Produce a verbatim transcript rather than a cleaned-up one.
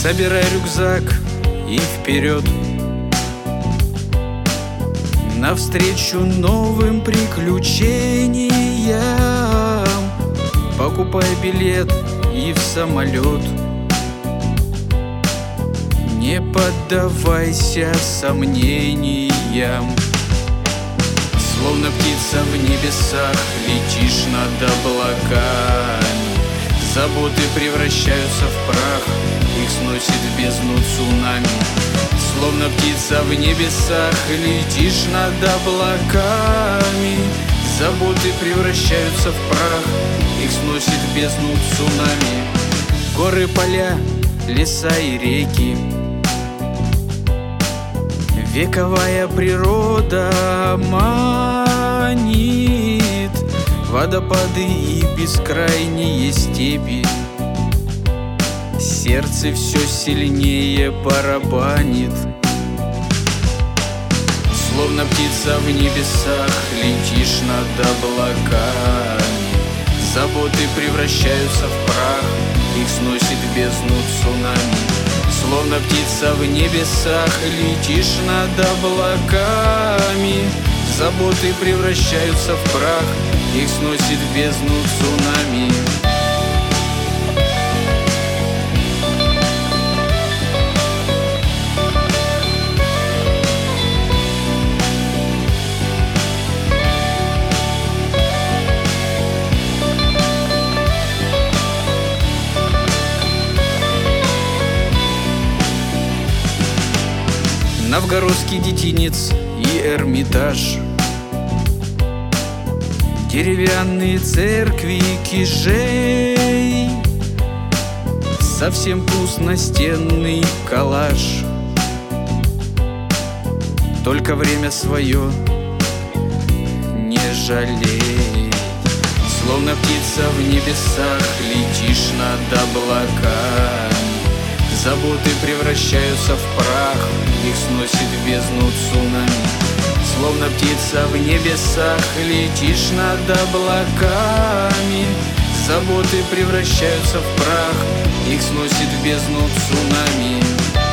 Собирай рюкзак и вперед, навстречу новым приключениям. Покупай билет и в самолет, не поддавайся сомнениям. Словно птица в небесах летишь над облаками. Заботы превращаются в прах, их сносит в бездну цунами. Словно птица в небесах летишь над облаками. Заботы превращаются в прах, их сносит в бездну цунами. Горы, поля, леса и реки, вековая природа манит. Водопады и бескрайние степи, сердце все сильнее барабанит. Словно птица в небесах летишь над облаками. Заботы превращаются в прах, их сносит в бездну цунами. Словно птица в небесах летишь над облаками. Заботы превращаются в прах, их сносит в бездну цунами. Новгородский детинец и Эрмитаж, деревянные церкви кижей, совсем пуст настенный коллаж. Только время свое не жалей. Словно птица в небесах летишь над облаками. Заботы превращаются в прах, их сносит в бездну цунами. Словно птица в небесах летишь над облаками. Заботы превращаются в прах, их сносит в бездну цунами.